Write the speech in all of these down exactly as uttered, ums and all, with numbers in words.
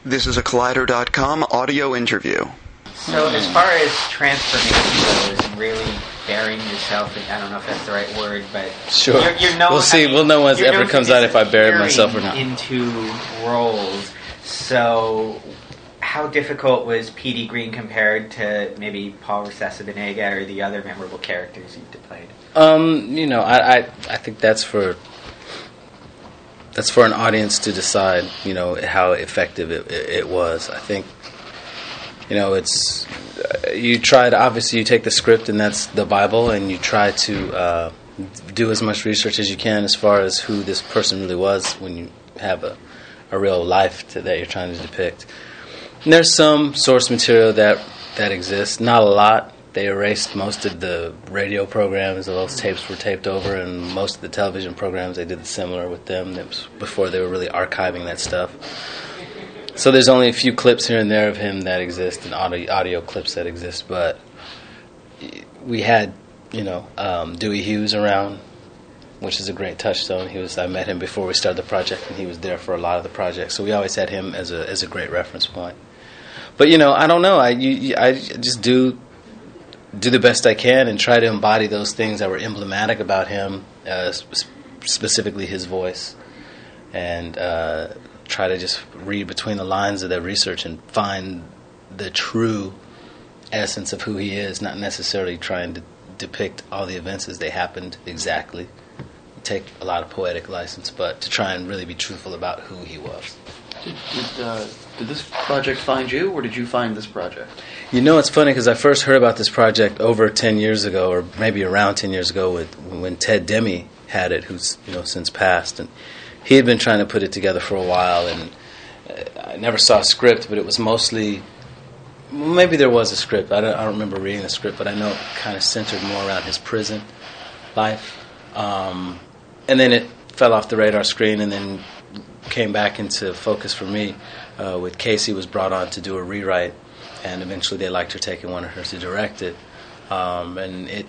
This is a Collider dot com audio interview. So as far as transformation goes and really burying yourself in, I don't know if that's the right word, but sure. you're, you're known, we'll see. I mean, we'll know when it ever comes out if I bury myself or not. Into roles. So how difficult was Petey Greene compared to maybe Paul Rusesabagina or the other memorable characters you've played? Um, you know, I, I I think that's for that's for an audience to decide. You know how effective it, it, it was. I think. You know, it's uh, you try to obviously you take the script and that's the Bible, and you try to uh, do as much research as you can as far as who this person really was when you have a, a real life to, that you're trying to depict. And there's some source material that that exists, not a lot. They erased most of the radio programs; those tapes were taped over, and most of the television programs they did similar with them. That was before they were really archiving that stuff. So there's only a few clips here and there of him that exist, and audio, audio clips that exist. But we had, you know, um, Dewey Hughes around, which is a great touchstone. He was I met him before we started the project, and he was there for a lot of the project. So we always had him as a as a great reference point. But you know, I don't know. I you, I just do do the best I can and try to embody those things that were emblematic about him, uh, sp- specifically his voice, and. Uh, try to just read between the lines of their research and find the true essence of who he is, not necessarily trying to depict all the events as they happened exactly. Take a lot of poetic license, but to try and really be truthful about who he was. Did, did, uh, did this project find you, or did you find this project? You know, it's funny because I first heard about this project over ten years ago, or maybe around ten years ago, with, when Ted Demme had it, who's you know since passed, and he had been trying to put it together for a while, and I never saw a script, but it was mostly, maybe there was a script. I don't, I don't remember reading the script, but I know it kind of centered more around his prison life. Um, and then it fell off the radar screen and then came back into focus for me uh, with Casey was brought on to do a rewrite, and eventually they liked her take and wanted her to direct it. Um, and it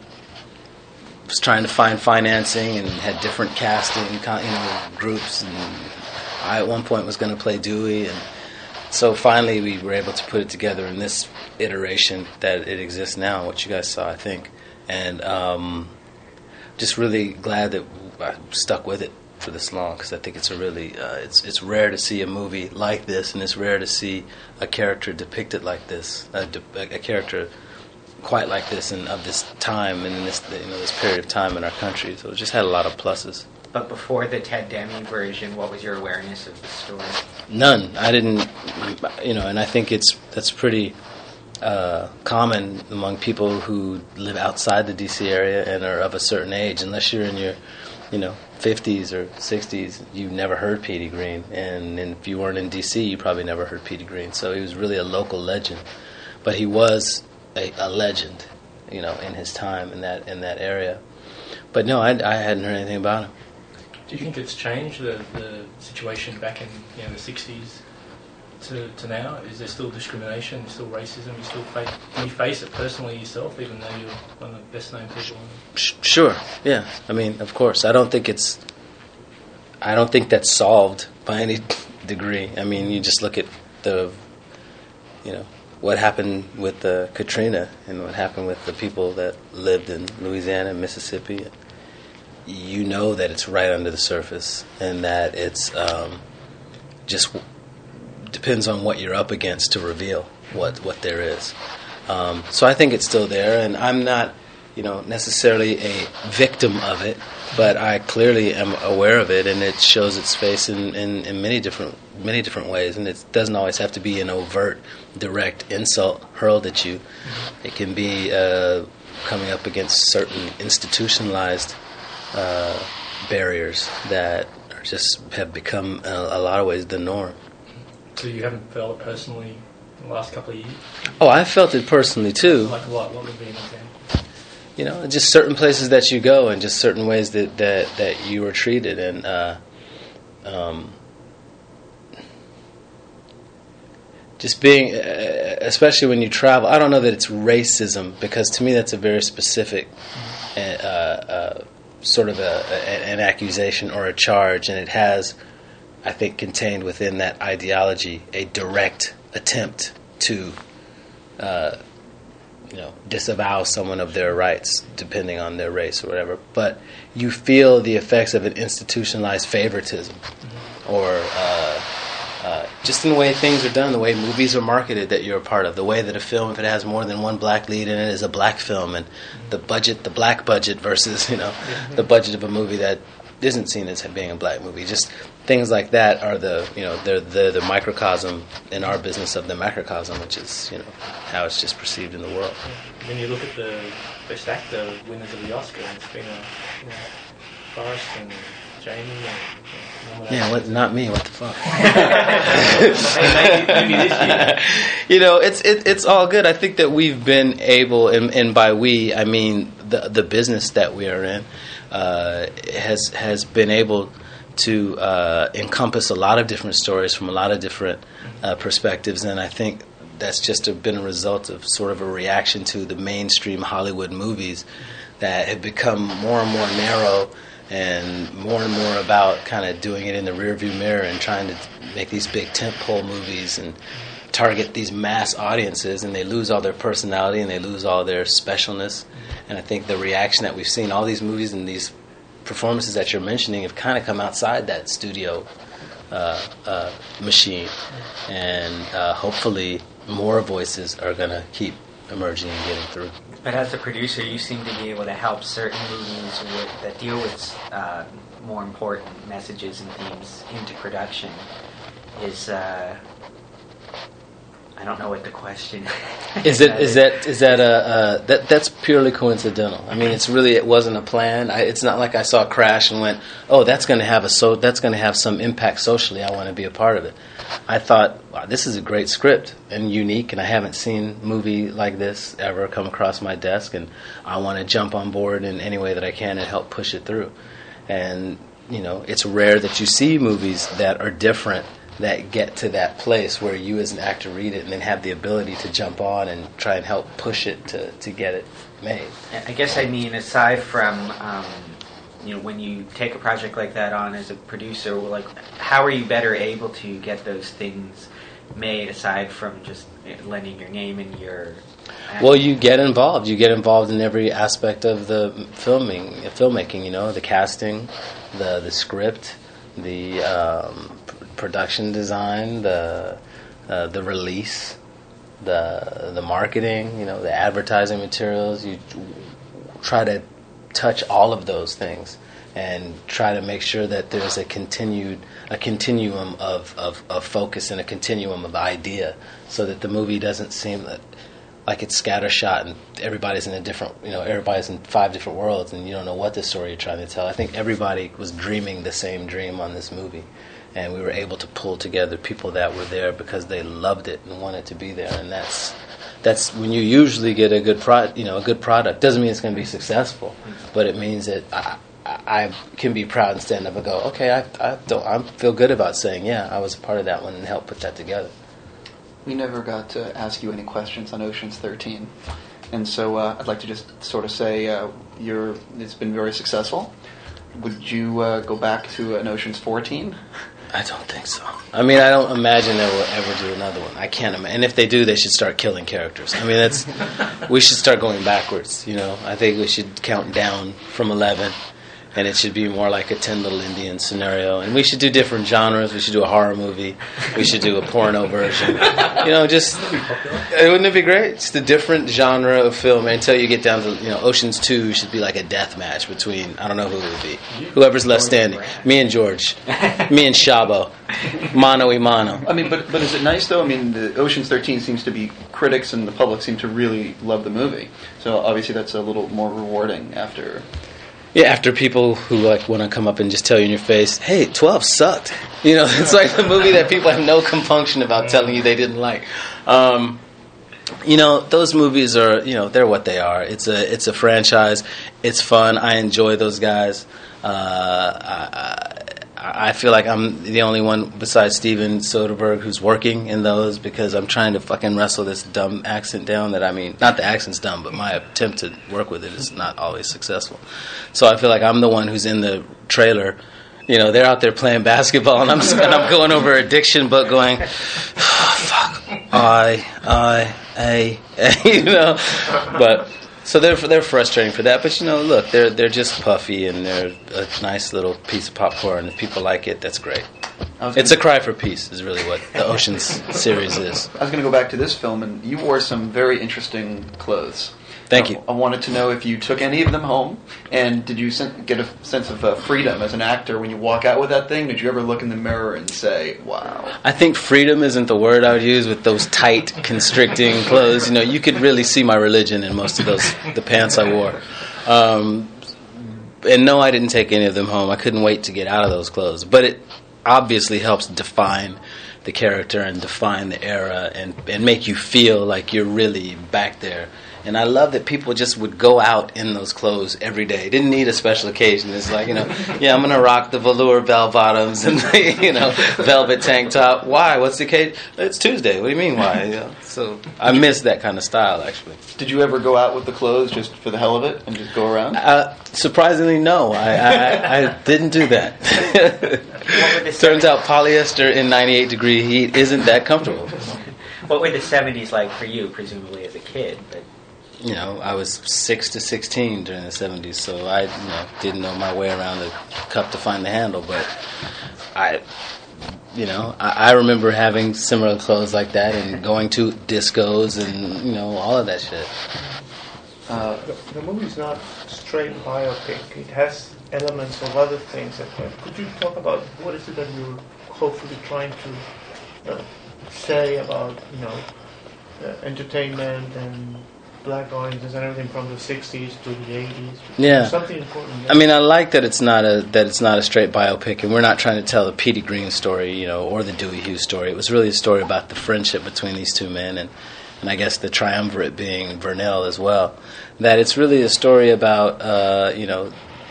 was trying to find financing and had different casting, you know, groups, and I at one point was going to play Dewey, and so finally we were able to put it together in this iteration that it exists now, what you guys saw, I think, and um, just really glad that I stuck with it for this long, because I think it's a really uh, it's it's rare to see a movie like this, and it's rare to see a character depicted like this, a, de- a character quite like this and of this time and in this you know this period of time in our country. So it just had a lot of pluses. But before the Ted Demme version, what was your awareness of the story? None. I didn't, you know, and I think it's that's pretty uh, common among people who live outside the D C area and are of a certain age. Unless you're in your, you know, fifties or sixties, you never heard Petey Greene, and, and if you weren't in D C, you probably never heard Petey Greene. So he was really a local legend, but he was A, a legend, you know, in his time in that in that area. But no, I, I hadn't heard anything about him. Do you think it's changed the, the situation back in you know the sixties to, to now? Is there still discrimination, still racism? You still face, can you face it personally yourself, even though you're one of the best known people? Sure, yeah. I mean, of course. I don't think it's. I don't think that's solved by any degree. I mean, you just look at the, you know. what happened with uh, Katrina and what happened with the people that lived in Louisiana and Mississippi. You know that it's right under the surface, and that it's um, just w- depends on what you're up against to reveal what, what there is. Um, so I think it's still there, and I'm not, you know, necessarily a victim of it, but I clearly am aware of it, and it shows its face in, in, in many different many different ways, and it doesn't always have to be an overt, direct insult hurled at you. It can be uh, coming up against certain institutionalized uh, barriers that are just have become, in a lot of ways, the norm. So you haven't felt it personally in the last couple of years? Oh, I felt it personally, too. Like what? What would be an example? You know, just certain places that you go and just certain ways that, that, that you were treated. And uh, um, just being, uh, especially when you travel, I don't know that it's racism, because to me that's a very specific uh, uh, sort of a, a, an accusation or a charge, and it has, I think, contained within that ideology a direct attempt to, uh, you know, disavow someone of their rights, depending on their race or whatever. But you feel the effects of an institutionalized favoritism, or uh, uh, just in the way things are done, the way movies are marketed that you're a part of, the way that a film, if it has more than one black lead in it, is a black film, and the budget, the black budget versus, you know, the budget of a movie that isn't seen as being a black movie. Just things like that are the, you know, they're the, the microcosm in our business of the macrocosm, which is, you know, how it's just perceived in the world. When you look at the best actor winners of the Oscar, it's been a, you know, Forrest and Jamie and, you know, Yeah, what, not me. What the fuck? maybe, maybe this year. You know, it's it, it's all good. I think that we've been able, and, and by we, I mean the the business that we are in, uh, has has been able to uh, encompass a lot of different stories from a lot of different uh, perspectives, and I think that's just a, been a result of sort of a reaction to the mainstream Hollywood movies that have become more and more narrow and more and more about kind of doing it in the rearview mirror and trying to make these big tentpole movies and target these mass audiences, and they lose all their personality and they lose all their specialness. And I think the reaction that we've seen, all these movies and these performances that you're mentioning, have kind of come outside that studio uh, uh, machine, and uh, hopefully more voices are going to keep emerging and getting through. But as a producer, you seem to be able to help certain movies with, that deal with uh, more important messages and themes into production. Is uh, I don't know what the question is. It is that is that a uh, that that's purely coincidental. I mean, it's really it wasn't a plan. I, it's not like I saw Crash and went, oh, that's going to have a so that's going to have some impact socially. I want to be a part of it. I thought, wow, this is a great script and unique, and I haven't seen a movie like this ever come across my desk, and I want to jump on board in any way that I can and help push it through. And, you know, it's rare that you see movies that are different that get to that place where you as an actor read it and then have the ability to jump on and try and help push it to, to get it made. I guess I mean, aside from... Um, you know, when you take a project like that on as a producer, like, how are you better able to get those things made aside from just lending your name and your... Well, you get involved. You get involved in every aspect of the filming, filmmaking. You know, the casting, the the script, the um, p- production design, the uh, the release, the the marketing. You know, the advertising materials. You try to touch all of those things and try to make sure that there's a continued a continuum of, of, of focus and a continuum of idea, so that the movie doesn't seem that, like it's scattershot and everybody's in a different, you know, everybody's in five different worlds and you don't know what the story you're trying to tell. I think everybody was dreaming the same dream on this movie, and we were able to pull together people that were there because they loved it and wanted to be there, and that's That's when you usually get a good pro, you know, a good product. Doesn't mean it's going to be successful, but it means that I, I, I can be proud and stand up and go, okay, I, I don't, I feel good about saying, yeah, I was a part of that one and helped put that together. We never got to ask you any questions on Ocean's thirteen, and so uh, I'd like to just sort of say uh, you're. It's been very successful. Would you uh, go back to an Ocean's fourteen? I don't think so. I mean, I don't imagine they will ever do another one. I can't imagine. And if they do, they should start killing characters. I mean, that's we should start going backwards, you know. I think we should count down from eleven, and it should be more like a Ten Little Indians scenario. And we should do different genres. We should do a horror movie. We should do a porno version. You know, just, wouldn't it be great? Just a different genre of film until you get down to, you know, Ocean's two should be like a death match between, I don't know who it would be. Whoever's left standing. Me and George. Me and Shabo. Mano y mano. I mean, but but is it nice though? I mean, the Ocean's thirteen seems to be, critics and the public seem to really love the movie. So obviously that's a little more rewarding after. Yeah, after people who like want to come up and just tell you in your face, hey, twelve sucked. You know, it's like the movie that people have no compunction about telling you they didn't like. Um, you know, those movies are, you know, they're what they are. It's a it's a franchise. It's fun. I enjoy those guys. Uh, I, I feel like I'm the only one besides Steven Soderbergh who's working in those, because I'm trying to fucking wrestle this dumb accent down that, I mean, not the accent's dumb, but my attempt to work with it is not always successful. So I feel like I'm the one who's in the trailer you know, they're out there playing basketball, and I'm and I'm going over addiction book, going, oh, fuck, I, I, a, a, you know, but. So they're they're frustrating for that, but you know, look, they're they're just puffy and they're a nice little piece of popcorn. If people like it, that's great. It's a cry for peace, is really what the Ocean's series is. I was going to go back to this film, and you wore some very interesting clothes. Thank I, you. I wanted to know if you took any of them home, and did you sen- get a sense of uh, freedom as an actor when you walk out with that thing? Did you ever look in the mirror and say, wow? I think freedom isn't the word I would use with those tight, constricting clothes. You know, you could really see my religion in most of those, the pants I wore. Um, and no, I didn't take any of them home. I couldn't wait to get out of those clothes. But it obviously helps define the character and define the era and, and make you feel like you're really back there. And I love that people just would go out in those clothes every day. Didn't need a special occasion. It's like, you know, yeah, I'm going to rock the velour bell bottoms and the, you know, velvet tank top. Why? What's the occasion? It's Tuesday. What do you mean why? You know, so I miss that kind of style, actually. Did you ever go out with the clothes just for the hell of it and just go around? Uh, surprisingly, no. I, I, I didn't do that. Turns out polyester in ninety-eight degree heat isn't that comfortable. What were the seventies like for you, presumably as a kid? But you know, I was six to sixteen during the seventies, so I, you know, didn't know my way around the cup to find the handle. But I, you know, I, I remember having similar clothes like that and going to discos and, you know, all of that shit. Uh, the, the movie's not straight biopic. It has elements of other things. That, uh, could you talk about what is it that you're hopefully trying to uh, say about, you know, uh, entertainment and black audiences and everything from the sixties to the eighties? Yeah, something important there. I mean, I like that it's not a that it's not a straight biopic, and we're not trying to tell the Petey Greene story, you know, or the Dewey Hughes story. It was really a story about the friendship between these two men, and and I guess the triumvirate being Vernell as well. That it's really a story about, uh, you know,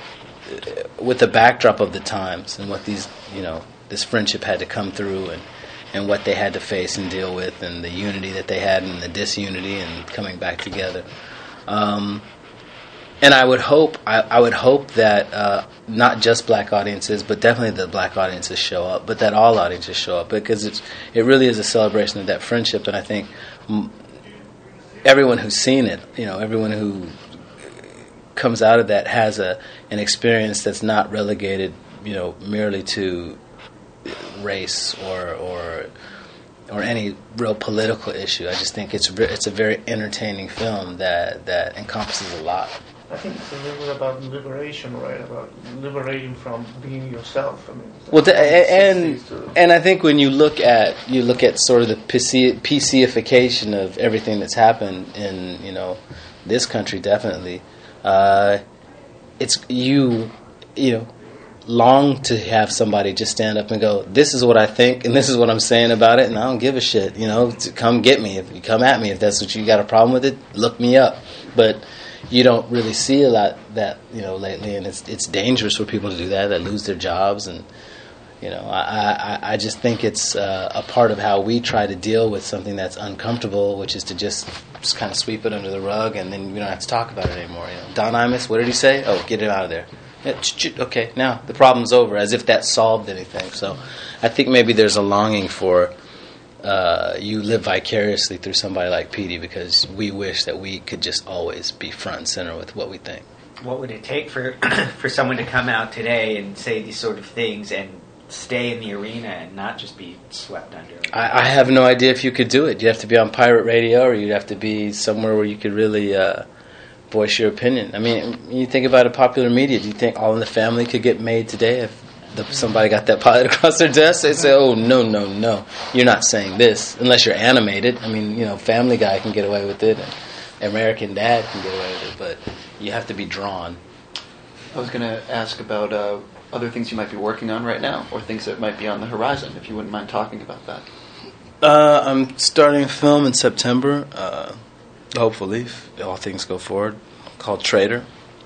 with the backdrop of the times and what these, you know, this friendship had to come through and. and what they had to face and deal with, and the unity that they had and the disunity and coming back together. Um, and I would hope, I, I would hope that uh, not just black audiences, but definitely the black audiences show up, but that all audiences show up, because it's it really is a celebration of that friendship. And I think m- everyone who's seen it, you know, everyone who comes out of that has a an experience that's not relegated, you know, merely to race or or or any real political issue. I just think it's it's a very entertaining film that that encompasses a lot. I think it's a little bit about liberation, right? About liberating from being yourself. I mean, well, the, and and I think when you look at you look at sort of the P C, PCification of everything that's happened in, you know, this country, definitely, uh, it's you you know. long to have somebody just stand up and go, this is what I think and this is what I'm saying about it, and I don't give a shit, you know, to come get me. If you come at me, if that's what you got a problem with it, look me up. But you don't really see a lot that, you know, lately, and it's it's dangerous for people to do that, that lose their jobs. And, you know, I, I, I just think it's uh, a part of how we try to deal with something that's uncomfortable, which is to just, just kind of sweep it under the rug, and then we don't have to talk about it anymore. You know, Don Imus, what did he say? Oh, get it out of there. Okay, now the problem's over, as if that solved anything. So I think maybe there's a longing for uh, you live vicariously through somebody like Petey, because we wish that we could just always be front and center with what we think. What would it take for for someone to come out today and say these sort of things and stay in the arena and not just be swept under? I, I have no idea if you could do it. You'd have to be on pirate radio, or you'd have to be somewhere where you could really... Uh, voice your opinion. I mean, you think about a popular media. Do you think All in the Family could get made today if the, somebody got that pilot across their desk? They say, "Oh no, no, no! You're not saying this unless you're animated." I mean, you know, Family Guy can get away with it, and American Dad can get away with it, but you have to be drawn. I was going to ask about uh, other things you might be working on right now, or things that might be on the horizon. If you wouldn't mind talking about that. Uh, I'm starting a film in September. Uh, Hopefully, if all things go forward, called Trader.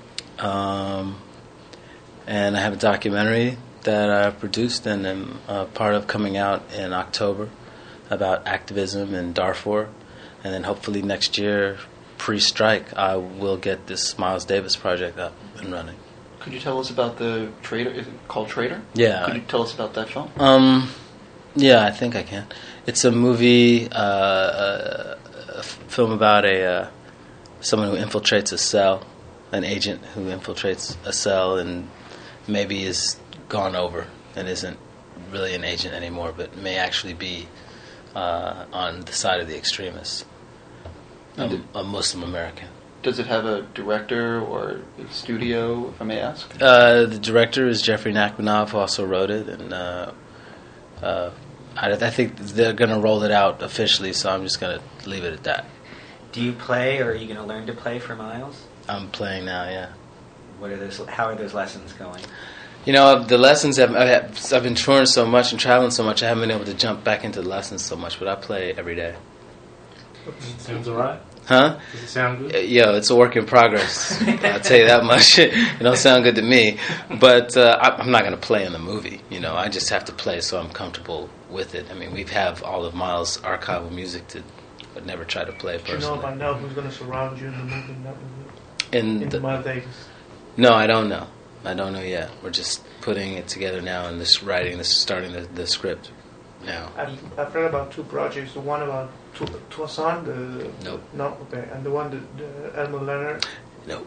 Um, and I have a documentary that I produced and am uh, part of, coming out in October, about activism in Darfur. And then hopefully next year, pre-strike, I will get this Miles Davis project up and running. Could you tell us about the Traitor? Is it called Traitor? Yeah. Could you tell us about that film? Um, yeah, I think I can. It's a movie, uh, a, a f- film about a uh, someone who infiltrates a cell, an agent who infiltrates a cell and maybe is gone over and isn't really an agent anymore, but may actually be uh, on the side of the extremists. A, a Muslim American. Does it have a director or a studio, if I may ask? Uh, the director is Jeffrey Nachmanov, who also wrote it, and uh, uh, I, I think they're going to roll it out officially, so I'm just going to leave it at that. Do you play, or are you going to learn to play for Miles? I'm playing now, yeah. What are those? How are those lessons going? You know, the lessons, have, I've, I've been touring so much and traveling so much, I haven't been able to jump back into the lessons so much, but I play every day. Sounds alright. Huh? Does it sound good? Uh, Yo, it's a work in progress. I'll tell you that much. It don't sound good to me. But uh, I, I'm not going to play in the movie. You know, I just have to play so I'm comfortable with it. I mean, we have all of Miles' archival music to, but never try to play personally. Do you know by now who's going to surround you in the movie? In that movie? In In the, Miles Davis. no, I don't know. I don't know yet. We're just putting it together now and this writing, this starting the, the script now. I've, I've read about two projects. The one about Tu- Toussaint, the Nope. no, okay, and the one that the Elmo Leonard. Nope.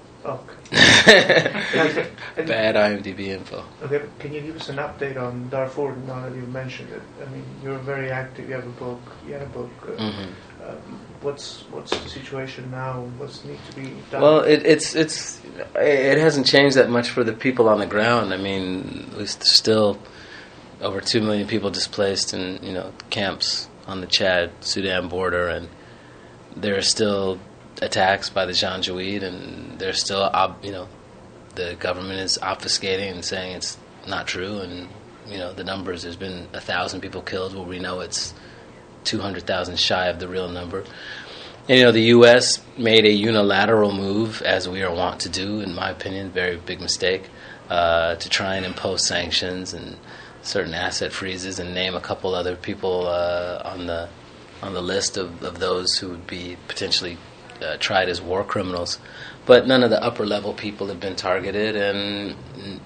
Okay. And- Bad IMDb info. Okay, but can you give us an update on Darfur now that you've mentioned it? I mean, you're very active. You have a book. You had a book. Uh, Mhm. um, what's what's the situation now? What's need to be done? Well, it, it's it's it hasn't changed that much for the people on the ground. I mean, there's still over two million people displaced in you know camps on the Chad Sudan border, and there are still attacks by the Janjaweed, and there's still ob- you know the government is obfuscating and saying it's not true, and you know the numbers. There's been a thousand people killed, where we know it's two hundred thousand shy of the real number. And, you know, the U S made a unilateral move, as we are wont to do, in my opinion, very big mistake, uh, to try and impose sanctions and certain asset freezes and name a couple other people uh, on the on the list of, of those who would be potentially uh, tried as war criminals. But none of the upper level people have been targeted, and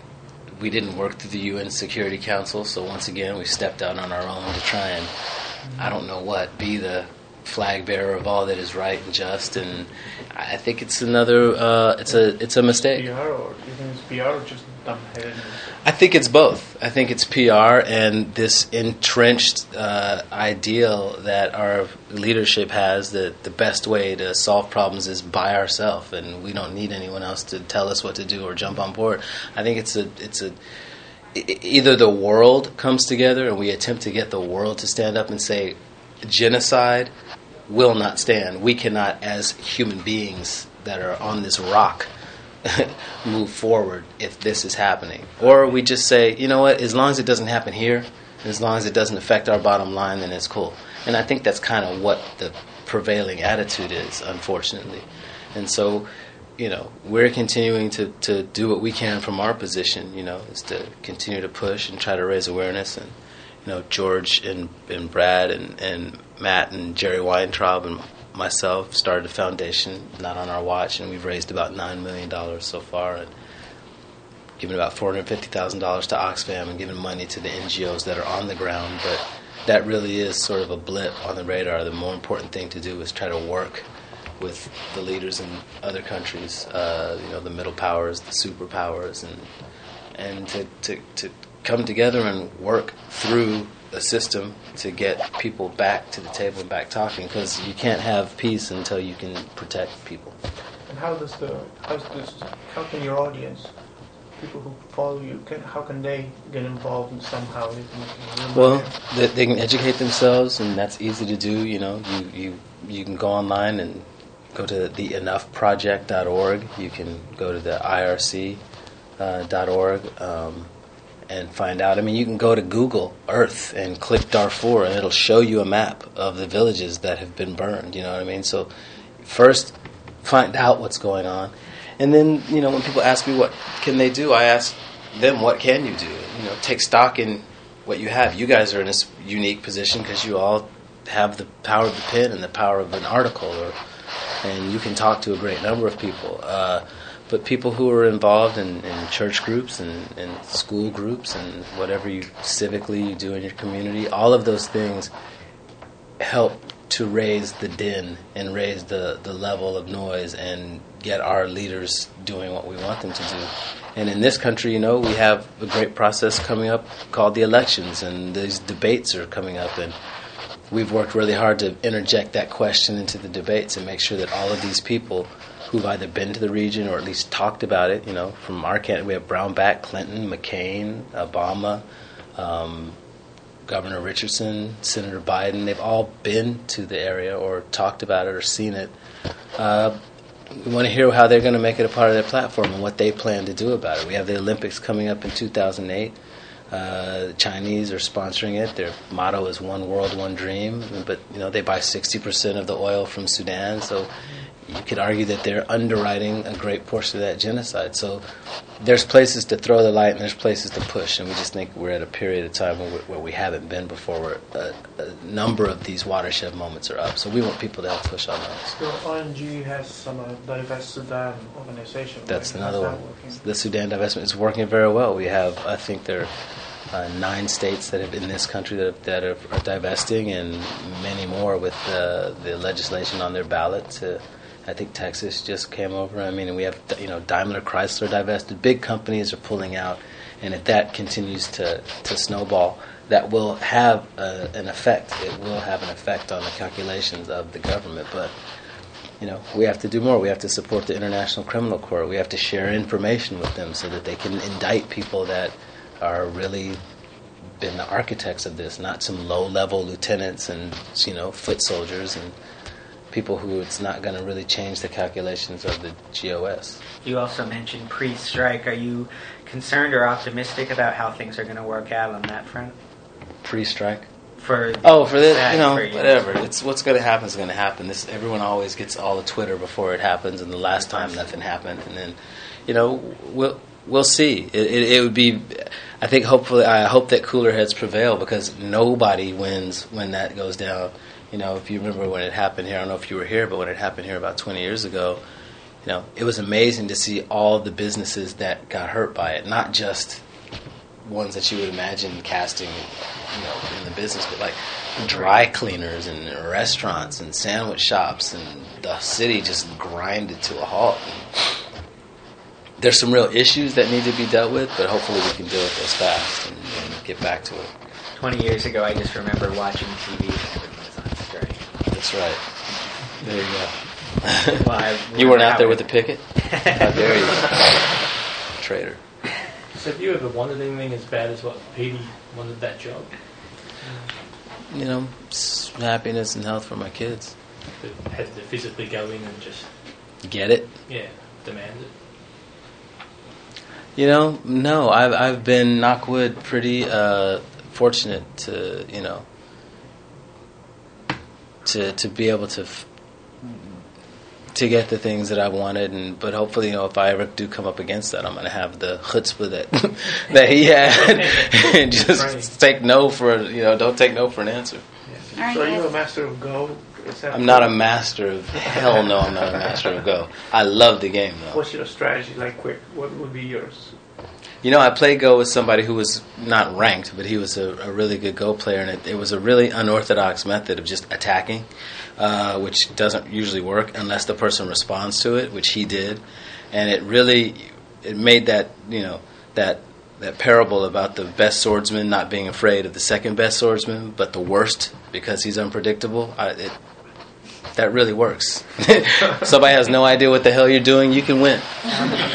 we didn't work through the U N Security Council, so once again we stepped out on our own to try and, I don't know what, be the flag bearer of all that is right and just, and I think it's another, uh, it's a it's a mistake. P R, or do you think it's P R or just dumbheaded? I think it's both. I think it's P R and this entrenched uh, ideal that our leadership has that the best way to solve problems is by ourselves, and we don't need anyone else to tell us what to do or jump on board. I think it's a it's a e- either the world comes together and we attempt to get the world to stand up and say genocide will not stand. We cannot, as human beings that are on this rock, move forward if this is happening. Or we just say, you know what, as long as it doesn't happen here, as long as it doesn't affect our bottom line, then it's cool. And I think that's kind of what the prevailing attitude is, unfortunately. And so, you know, we're continuing to, to do what we can from our position, you know, is to continue to push and try to raise awareness. And, you know, George and, and Brad and, and Matt and Jerry Weintraub and myself started a foundation, not on our watch, and we've raised about nine million dollars so far, and given about four hundred fifty thousand dollars to Oxfam and given money to the N G Os that are on the ground. But that really is sort of a blip on the radar. The more important thing to do is try to work with the leaders in other countries, uh, you know, the middle powers, the superpowers, and and to, to, to come together and work through a system to get people back to the table and back talking, because you can't have peace until you can protect people. And how does the how's this? How can your audience, people who follow you, can how can they get involved in somehow? In, in Well, they, they can educate themselves, and that's easy to do. You know, you you you can go online and go to the enough project dot org. You can go to the I R C dot org. Uh, um, and find out. I mean, you can go to Google Earth and click Darfur, and it'll show you a map of the villages that have been burned. You know what I mean? So first, find out what's going on. And then, you know, when people ask me what can they do, I ask them, what can you do? You know, take stock in what you have. You guys are in this unique position because you all have the power of the pen and the power of an article, or, and you can talk to a great number of people. Uh, but people who are involved in, in church groups and, and school groups and whatever you civically you do in your community, all of those things help to raise the din and raise the, the level of noise and get our leaders doing what we want them to do. And in this country, you know, we have a great process coming up called the elections, and these debates are coming up, and we've worked really hard to interject that question into the debates and make sure that all of these people who've either been to the region or at least talked about it, you know, from our candidate, we have Brownback, Clinton, McCain, Obama, um, Governor Richardson, Senator Biden. They've all been to the area or talked about it or seen it. Uh, we want to hear how they're going to make it a part of their platform and what they plan to do about it. We have the Olympics coming up in two thousand eight. Uh, the Chinese are sponsoring it. Their motto is "One World, One Dream." But you know, they buy sixty percent of the oil from Sudan, so you could argue that they're underwriting a great portion of that genocide. So there's places to throw the light and there's places to push, and we just think we're at a period of time where we, where we haven't been before, where a, a number of these watershed moments are up. So we want people to help push on those. So O N G has some uh, Divest Sudan organization. That's right? another How's one. that working? The Sudan divestment is working very well. We have, I think there are uh, nine states that have in this country that, have, that are, are divesting, and many more with uh, the legislation on their ballot to... I think Texas just came over. I mean, and we have, you know, Daimler Chrysler divested. Big companies are pulling out, and if that continues to, to snowball, that will have uh, an effect. It will have an effect on the calculations of the government. But, you know, we have to do more. We have to support the International Criminal Court. We have to share information with them so that they can indict people that are really been the architects of this, not some low-level lieutenants and, you know, foot soldiers and people who it's not going to really change the calculations of the G O S. You also mentioned pre-strike. Are you concerned or optimistic about how things are going to work out on that front? Pre-strike? For oh, for this, you know, for you. whatever. It's what's going to happen is going to happen. This everyone always gets all the Twitter before it happens, and the last time nothing happened, and then, you know, we'll we'll see. It, it, it would be, I think, hopefully, I hope that cooler heads prevail, because nobody wins when that goes down. You know, if you remember when it happened here, I don't know if you were here, but when it happened here about twenty years ago, you know, it was amazing to see all the businesses that got hurt by it. Not just ones that you would imagine casting, you know, in the business, but like dry cleaners and restaurants and sandwich shops, and the city just grinded to a halt. And there's some real issues that need to be dealt with, but hopefully we can deal with those fast and, and get back to it. Twenty years ago, I just remember watching T V and everyone was on strike. That's right. There you go. Well, I You weren't out how there it- with the picket? How dare you? Traitor. So have you ever wanted anything as bad as what Petey wanted that job? You know, s- happiness and health for my kids. That had to physically go in and just, Get it? yeah, demand it? You know, no. I've I've been, knock wood, pretty uh, fortunate to, you know, to to be able to f- to get the things that I wanted, and but hopefully, you know, if I ever do come up against that, I'm going to have the chutzpah that that he had, and just Right. take no for, you know, don't take no for an answer. Yeah. All right, So are you guys. a master of Go? Is that I'm not a master of hell no. I'm not a master of Go. I love the game though. What's your strategy like? Quick, what would be yours? You know, I played Go with somebody who was not ranked, but he was a, a really good Go player, and it, it was a really unorthodox method of just attacking, uh, which doesn't usually work unless the person responds to it, which he did, and it really it made that, you know, that that parable about the best swordsman not being afraid of the second best swordsman, but the worst because he's unpredictable. I, it, that really works. Somebody has no idea what the hell you're doing, you can win.